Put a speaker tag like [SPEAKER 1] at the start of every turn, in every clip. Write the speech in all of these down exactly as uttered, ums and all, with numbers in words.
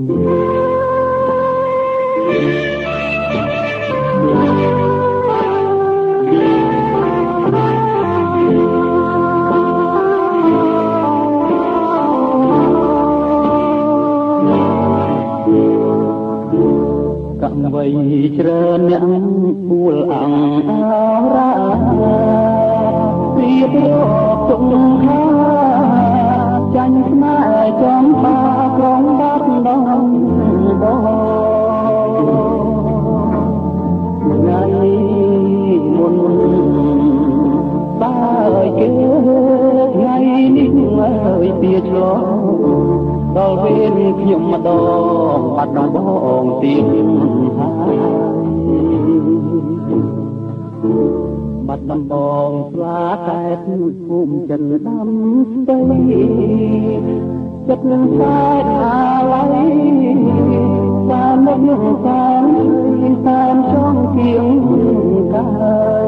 [SPEAKER 1] ច្រើនអ្នកពូលអង្អរាពីរកទុំខាចាញ់ស្នេហ៍ចំបាក្រុងបាត់ដងបងថ្ងៃមុនបើគេថ្ងៃនេះហើយពីឆ្លងដល់វេនខ្ញុំម្ដងបាត់ដំបងទៀតហើយបាត់ដំបងស្លាកែតភូមិចិនដាំស្ដីចិត្តនឹងខ្សែអាឡ័យសាននឹងសានសានចង់គៀងកាយ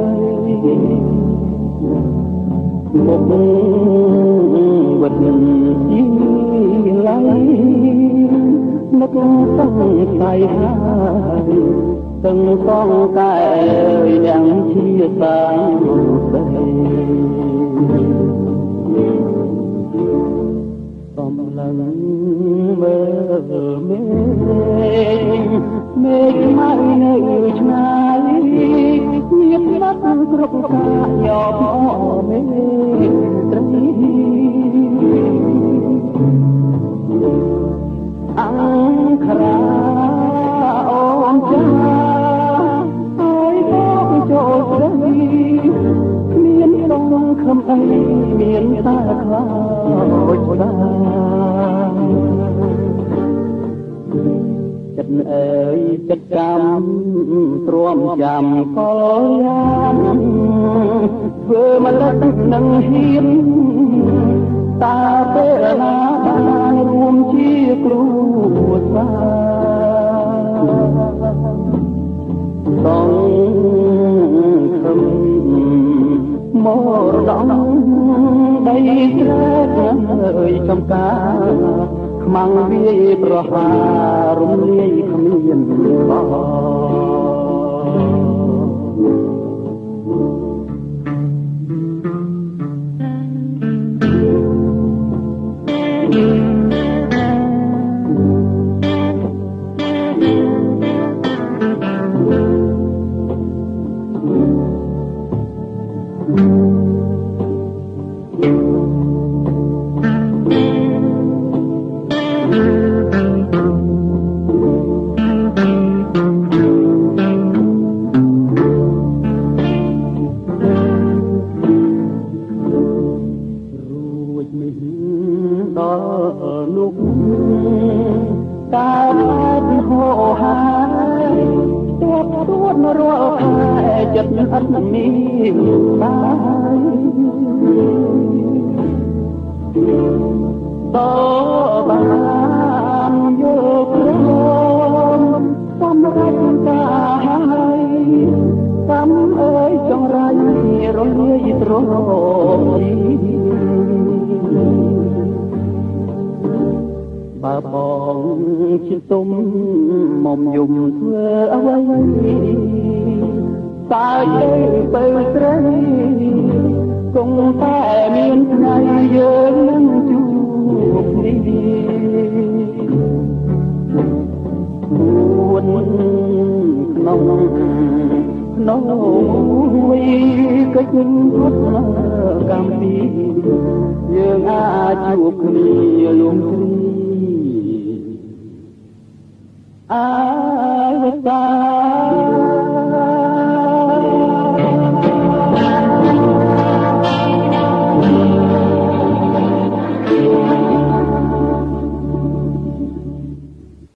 [SPEAKER 1] មុខវិតជីឡៃនឹកសង្ស័យហើយទាំងសងកាយទាំងជាសាងស្ដីកំឡឹងមើលមេមេម៉ៃនៅឆ្ងាយញៀបបាត់គ្រប់កាយកមេត្រីអង្គរាអូនចាអើយបងចូលស្រីមានដងខំអីមានតាខ្លោចដាចិត្តអើយចិត្តកម្មទ្រាំចាំកលយ៉ាងធ្វើម្លឹកនឹងហ៊ានតាពេលណាបានរួមជាគ្រួសារต้องខំមរដងដីស្រែអើយចំការខ្មាំងវាយប្រហារំលាយគ្មានបងចិត្តអត់មានបាយតបានយកព្រមសម្រាប់តាហើយតាមអើយចង្រៃរលាយត្រង់បើបងជាទុំមុំយំធ្វើអ្វីតើទៅទៅស្រីគង់តែមានថ្ងៃយើងនឹងជួបនេះពួនក្នុងក្នុងមួយកិច្ចពុទ្ធកម្មពីយើងអាចជួបគ្នាលំគ្រីអាយវតា